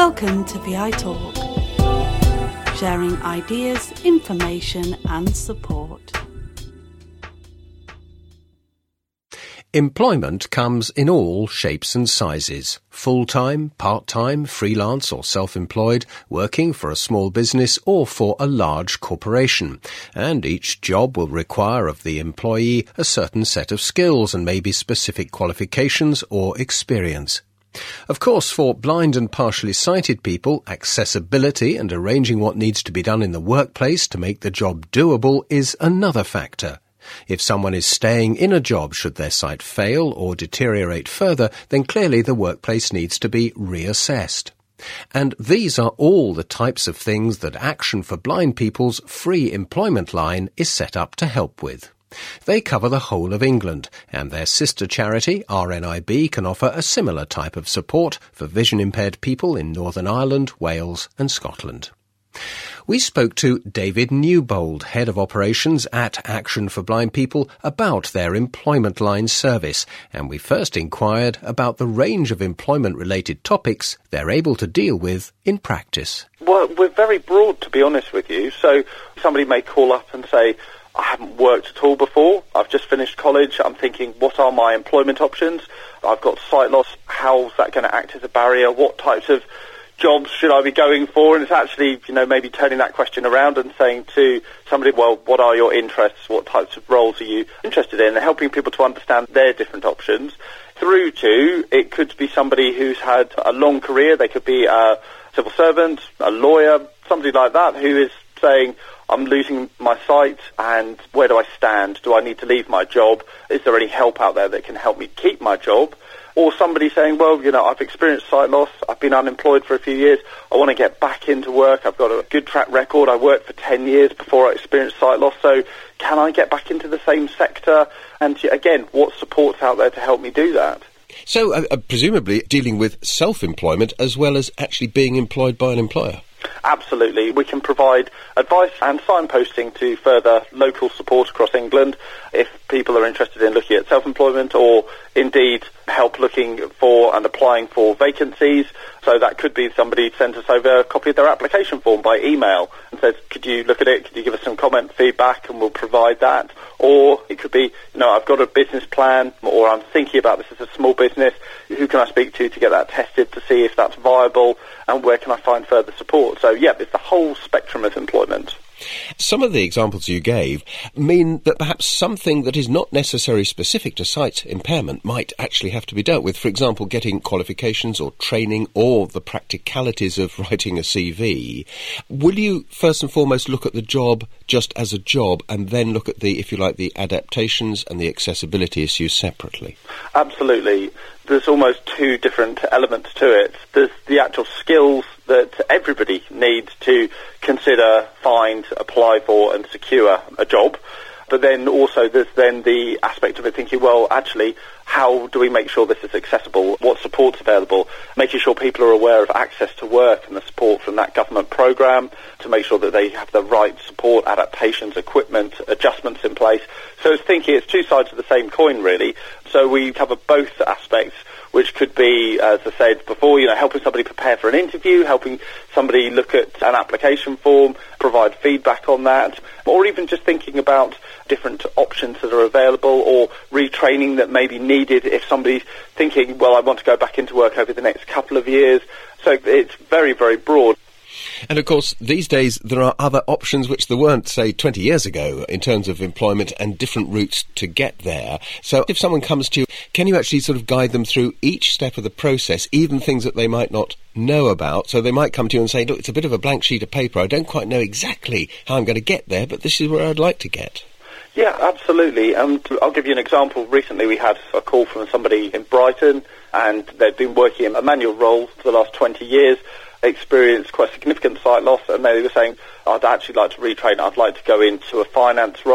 Welcome to VI Talk, sharing ideas, information and support. Employment comes in all shapes and sizes. Full-time, part-time, freelance or self-employed, working for a small business or for a large corporation. And each job will require of the employee a certain set of skills and maybe specific qualifications or experience. Of course, for blind and partially sighted people, accessibility and arranging what needs to be done in the workplace to make the job doable is another factor. If someone is staying in a job should their sight fail or deteriorate further, then clearly the workplace needs to be reassessed. And these are all the types of things that Action for Blind People's free employment line is set up to help with. They cover the whole of England, and their sister charity, RNIB, can offer a similar type of support for vision-impaired people in Northern Ireland, Wales and Scotland. We spoke to David Newbold, Head of Operations at Action for Blind People, about their employment line service, and we first inquired about the range of employment-related topics they're able to deal with in practice. Well, we're very broad, to be honest with you. So somebody may call up and say, I haven't worked at all before. I've just finished college. I'm thinking, what are my employment options? I've got sight loss. How's that going to act as a barrier? What types of jobs should I be going for? And it's actually, maybe turning that question around and saying to somebody, well, what are your interests? What types of roles are you interested in? And helping people to understand their different options. Through to, it could be somebody who's had a long career. They could be a civil servant, a lawyer, somebody like that, who is saying, I'm losing my sight, and where do I stand? Do I need to leave my job? Is there any help out there that can help me keep my job? Or somebody saying, well, I've experienced sight loss, I've been unemployed for a few years, I want to get back into work, I've got a good track record, I worked for 10 years before I experienced sight loss, so can I get back into the same sector? And again, what support's out there to help me do that? So, presumably dealing with self-employment as well as actually being employed by an employer? Absolutely. We can provide advice and signposting to further local support across England if people are interested in looking at self-employment or indeed help looking for and applying for vacancies. So that could be somebody sent us over a copy of their application form by email and says, could you look at it, could you give us some comment, feedback, and we'll provide that. Or it could be, I've got a business plan, or I'm thinking about this as a small business, who can I speak to get that tested to see if that's viable, and where can I find further support? So, it's the whole spectrum of employment. Some of the examples you gave mean that perhaps something that is not necessarily specific to sight impairment might actually have to be dealt with. For example, getting qualifications or training or the practicalities of writing a CV. Will you first and foremost look at the job just as a job and then look at the, if you like, the adaptations and the accessibility issues separately? Absolutely. There's almost two different elements to it. There's the actual skills that everybody needs to consider, find, apply for and secure a job. But then also there's then the aspect of it thinking, well, actually, how do we make sure this is accessible? What support's available? Making sure people are aware of access to work and the support from that government programme to make sure that they have the right support, adaptations, equipment, adjustments in place. So it's thinking it's two sides of the same coin, really. So we cover both aspects, which could be, as I said before, helping somebody prepare for an interview, helping somebody look at an application form, provide feedback on that, or even just thinking about different options that are available or retraining that may be needed if somebody's thinking, well, I want to go back into work over the next couple of years. So it's very, very broad. And of course, these days there are other options which there weren't, say, 20 years ago in terms of employment and different routes to get there. So if someone comes to you, can you actually sort of guide them through each step of the process, even things that they might not know about? So they might come to you and say, look, it's a bit of a blank sheet of paper. I don't quite know exactly how I'm going to get there, but this is where I'd like to get. Yeah, absolutely. I'll give you an example. Recently we had a call from somebody in Brighton, and they'd been working in a manual role for the last 20 years, experienced quite significant sight loss, and they were saying, I'd actually like to retrain, I'd like to go into a finance role,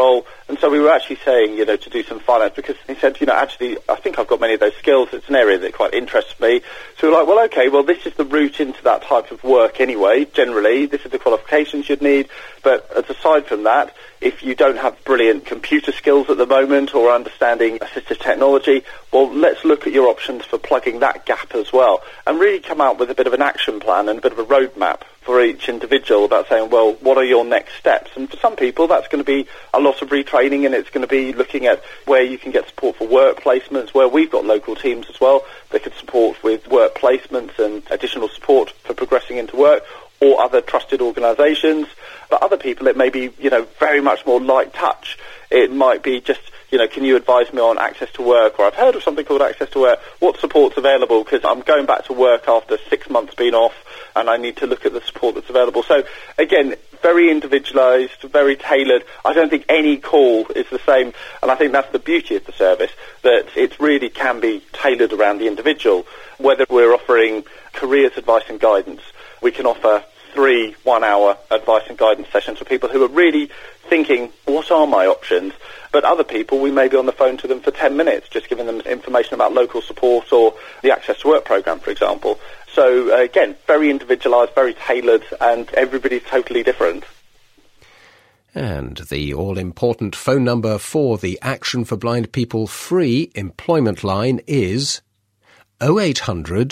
And so we were actually saying, to do some finance, because he said, actually, I think I've got many of those skills. It's an area that quite interests me. So we're like, well, okay, well, this is the route into that type of work anyway, generally. This is the qualifications you'd need. But aside from that, if you don't have brilliant computer skills at the moment or understanding assistive technology, well, let's look at your options for plugging that gap as well, and really come out with a bit of an action plan and a bit of a roadmap for each individual about saying, well, what are your next steps? And for some people, that's going to be a lot of retraining, and it's going to be looking at where you can get support for work placements, where we've got local teams as well that can support with work placements and additional support for progressing into work, or other trusted organisations. But other people, it may be, very much more light touch. It might be just, can you advise me on access to work? Or I've heard of something called access to work. What support's available? Because I'm going back to work after 6 months being off, and I need to look at the support that's available. So, again, very individualised, very tailored. I don't think any call is the same, and I think that's the beauty of the service, that it really can be tailored around the individual. Whether we're offering careers advice and guidance, we can offer 3 one-hour advice and guidance sessions for people who are really thinking, what are my options? But other people, we may be on the phone to them for 10 minutes, just giving them information about local support or the Access to Work programme, for example. So, again, very individualised, very tailored, and everybody's totally different. And the all-important phone number for the Action for Blind People free employment line is 0800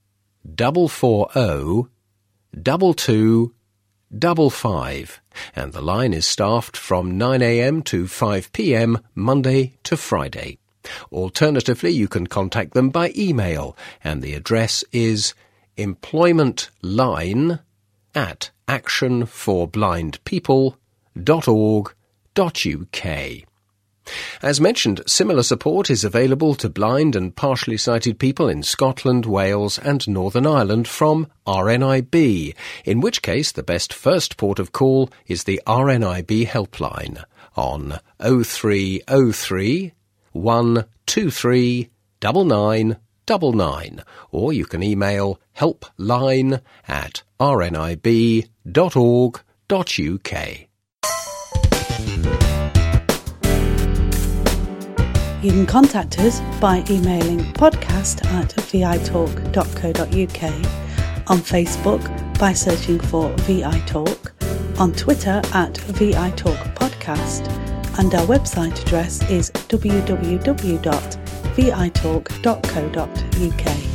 440 2255, and the line is staffed from 9 a.m. to 5 p.m. Monday to Friday. Alternatively, you can contact them by email, and the address is employmentline@actionforblindpeople.org.uk. As mentioned, similar support is available to blind and partially sighted people in Scotland, Wales and Northern Ireland from RNIB, in which case the best first port of call is the RNIB helpline on 0303 123 9999, or you can email helpline@rnib.org.uk. You can contact us by emailing podcast@vitalk.co.uk, on Facebook by searching for VI Talk, on Twitter @VITalkPodcast, and our website address is www.vitalk.co.uk.